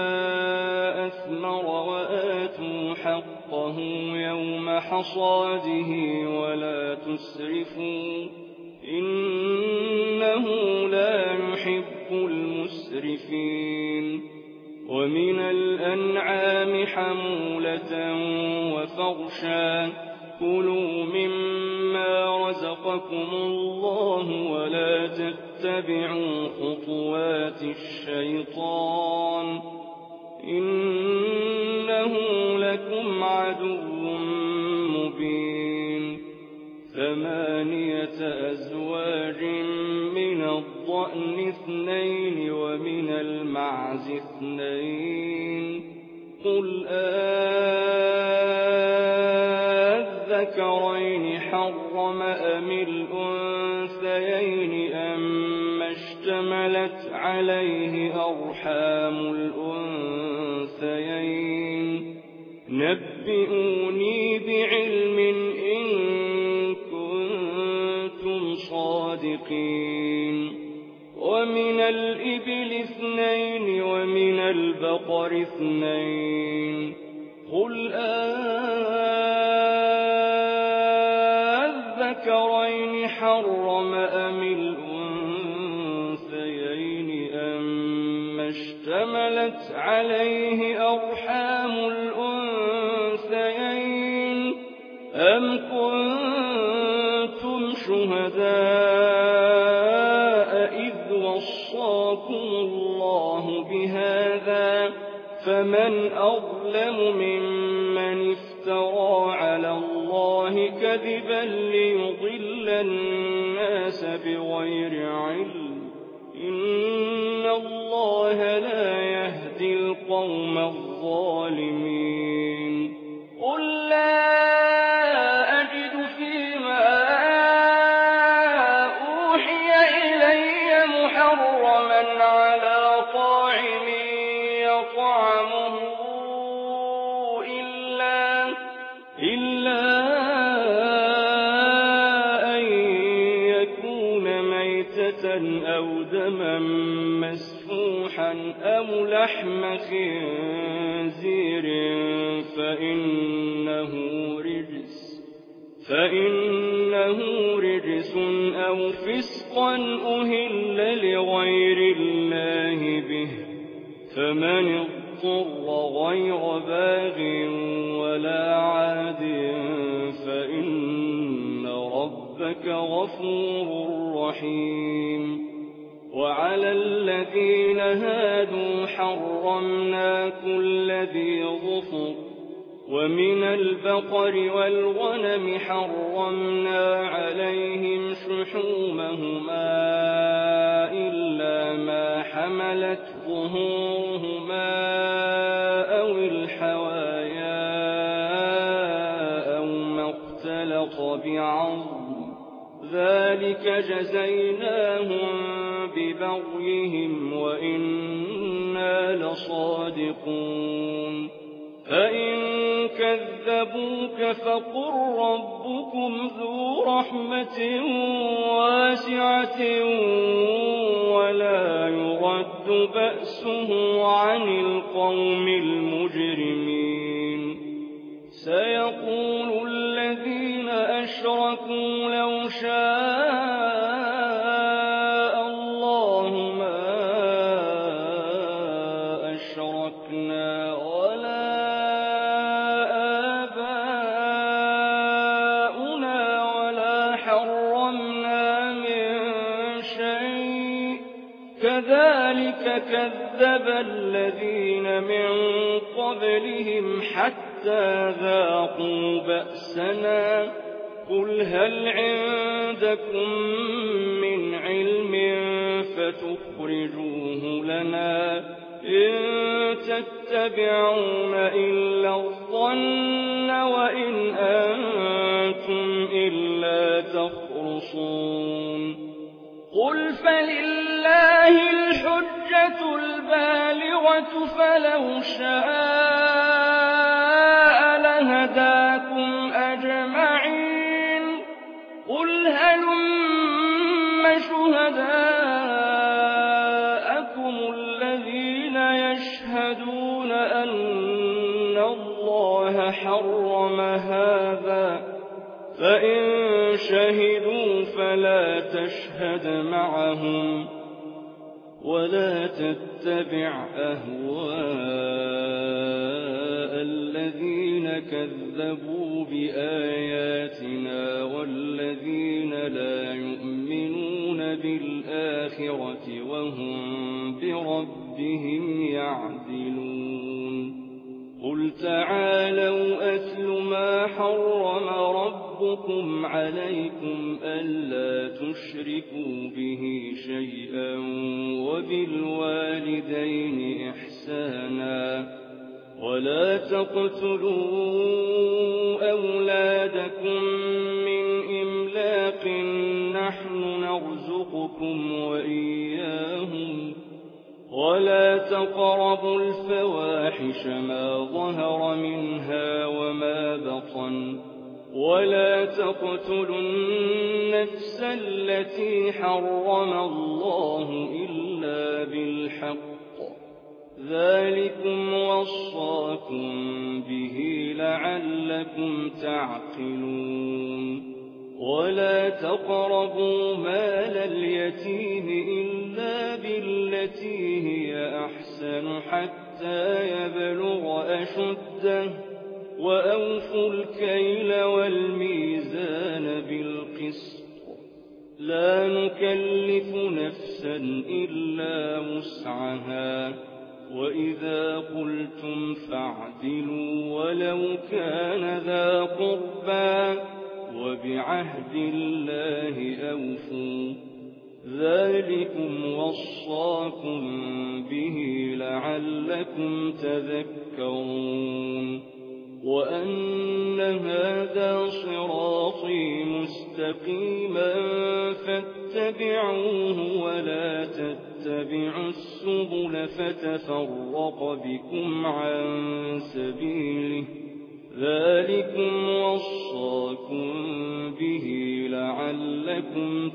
أثمر وآتوا حقه يوم حصاده ولا تسرفوا إنه لا يحب المسرفين ومن الأنعام حمولة وفرشا كلوا مما رزقكم الله ولا تتبعوا خطوات الشيطان إنه لكم عدو مبين ثمانية أزواج من الضأن اثنين ومن المعز اثنين قل أذكرين حرم أم الأنثيين أما اشتملت عليه أرحام الأنثيين نبئوني بعلم إن كنتم صادقين ومن الإبل اثنين ومن البقر اثنين قل أذكرين حرم أم الأنثيين أما اشتملت عليه أرحام الأنثيين أم كنتم شهداء إذ وصاكم الله بهذا فمن أظلم ممن افترى على الله كذبا ليضل الناس بغير علم إن الله لا يهدي القوم الظالمين قل لا أجد فيما أوحي إلي محرما على طاعم يطعمه إلا, إلا أن يكون ميتة أو دما مسفوحا أو لحم خنزير فإنه رجس فإنه رجس أو فسقا أهل لغير الله به فمن اضطر غير باغ ولا عاد فإن ربك غفور رحيم وعلى الذين هادوا حرمنا كل ذي ظفر ومن البقر والغنم حرمنا عليهم شحومهما إلا ما حملت ظهورهما أو الحوايا أو ما اختلط بعظم ذلك جزيناهم ببغيهم وإنا لصادقون فإن كذبوك فقل ربكم ذو رحمة واسعة ولا يرد بأسه عن القوم المجرمين سيقول الذين أشركوا لو شاء الله ما أشركنا ولا آباؤنا ولا حرمنا من شيء كذلك كذب الذين من قبلهم حتى ذاقوا بأسنا قل هل عندكم من علم فتخرجوه لنا إن تتبعون إلا الظن وإن أنتم إلا تخرصون قل فلله فلله الحجة البالغة فلو شاء لهداكم أجمعين قل هلم شهداءكم الذين يشهدون أن الله حرم هذا فإن شهدوا فلا تشهد معهم ولا تتبع أهواء الذين كذبوا بآياتنا والذين لا يؤمنون بالآخرة وهم بربهم يعدلون قل تعالوا أتل ما حرم ربكم عليكم ألا تشركوا به شيئا وبالوالدين إحسانا ولا تقتلوا أولادكم من إملاق نحن نرزقكم وإياهم ولا تقربوا الفواحش ما ظهر منها وما بطن ولا تقتلوا النفس التي حرم الله إلا بالحق ذلكم وصاكم به لعلكم تعقلون ولا تقربوا مال اليتيم إلا بالتي هي أحسن حتى يبلغ أشده وأوفوا الكيل والميزان بالقسط لا نكلف نفسا إلا وسعها وإذا قلتم فاعدلوا ولو كان ذا قربى وبعهد الله أوفوا ذلكم وصاكم به لعلكم تذكرون وأن هذا صراطي مستقيما فاتبعوه ولا تتبعوا السبل فتفرق بكم عن سبيله ذلكم وصاكم به لعلكم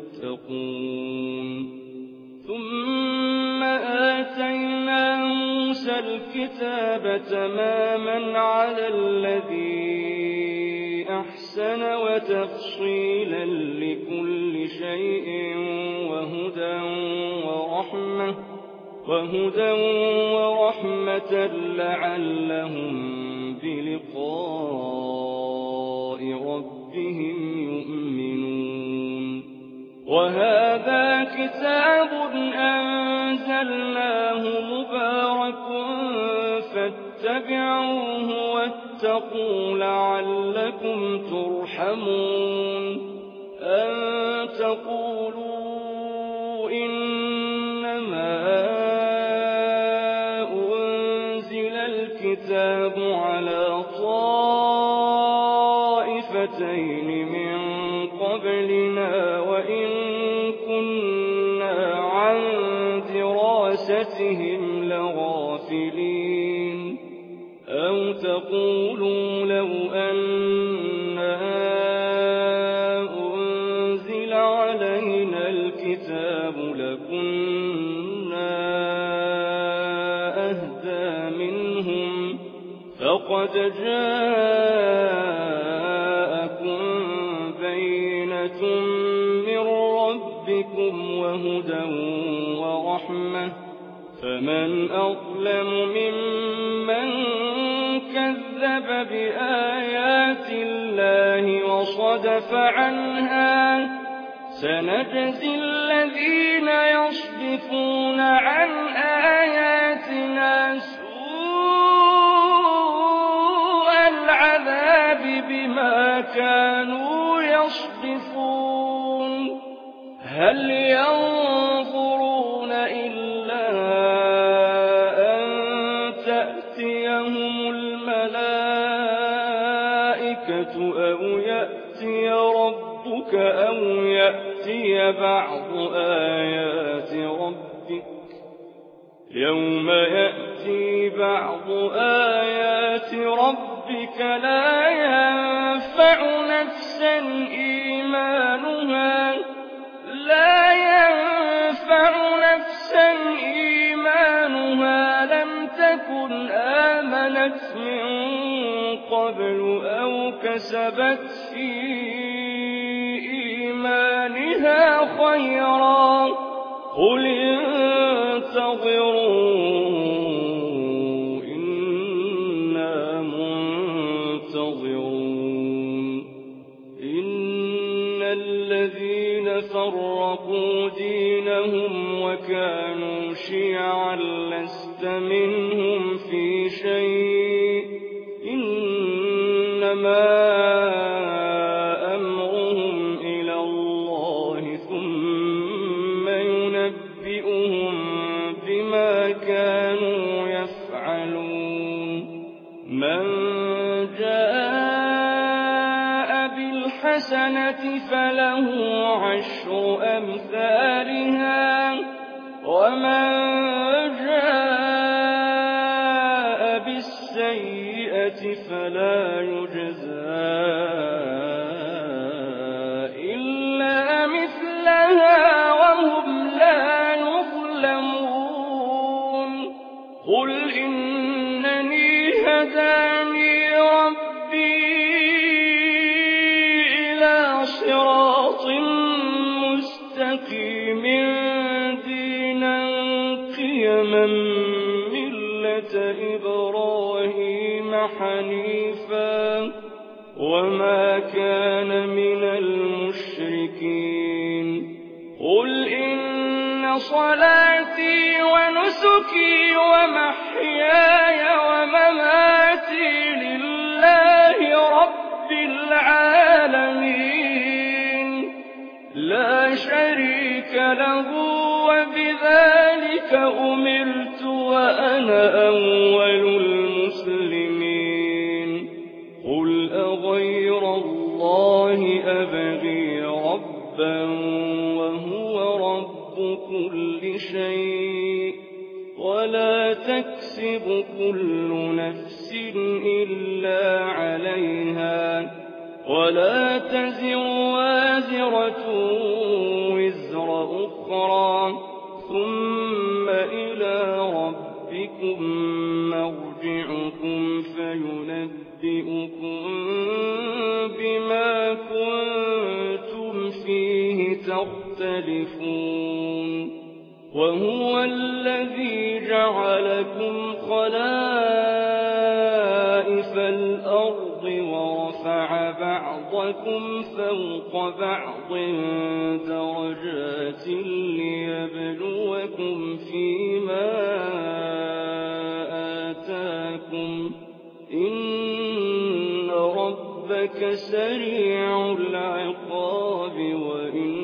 تتقون ثم آتينا موسى الكتاب تماما على الذي أحسن وتفصيلا لكل شيء وهدى ورحمة وهدى ورحمة لعلهم بلقاء ربهم يؤمنون وهذا كتاب أنزلناه مبارك فاتبعوه واتقوا لعلكم ترحمون أن تقولوا إنما أنزل الكتاب على طائفتين من قبلنا وإن كنا عن دراستهم لغافلين أو تقولوا لو أنا أنزل علينا الكتاب لكنا أهدى منهم فقد جاءكم بينة من ربكم وهدى ورحمة فمن أظلم ممن كذب بآيات الله وصدف عنها سنجزي الذين يصدفون عن آياتنا سوء العذاب بما كانوا يصدفون هل ينظرون إلا أن تأتيهم الملائكة أو يأتي ربك أو يأتي بعض آيات ربك بعض آيات ربك لا ينفع نفسا إيمانها لا ينفع نفسا إيمانها لم تكن آمنت من قبل أو كسبت في إيمانها خيرا قل انتظروا إنا منتظرون إن الذين فرقوا دينهم وكانوا شيعا لست منهم في شيء إنما أمرهم إلى الله ثم ينبئهم بما كانوا يفعلون من جاء بالحسنة فله عشر أمثالها ومن جاء بالسيئة فلا يجزى إلا مثلها وهم لا يظلمون قل إنني هداني ربي إلى صراط مستقيم دينا قيما ملة إبراهيم حنيفا وما كان من المشركين قل إن صلاتي ونسكي ومحياي ومماتي لله رب العالمين لا شريك له وبذلك أمرت وأنا أول المسلمين قل أغير الله أبغي ربا وهو رب كل شيء ولا تكسب كل نفس إلا عليها ولا تزر وازرة وزر أخرى ثم إلى ربكم مرجعكم فينبئكم بما كنتم فيه تختلفون وهو الذي جعلكم خلائف الأرض ورفع بعضكم فوق بعض درجات ليبلوكم فيما آتاكم إن ربك سريع العقاب وإن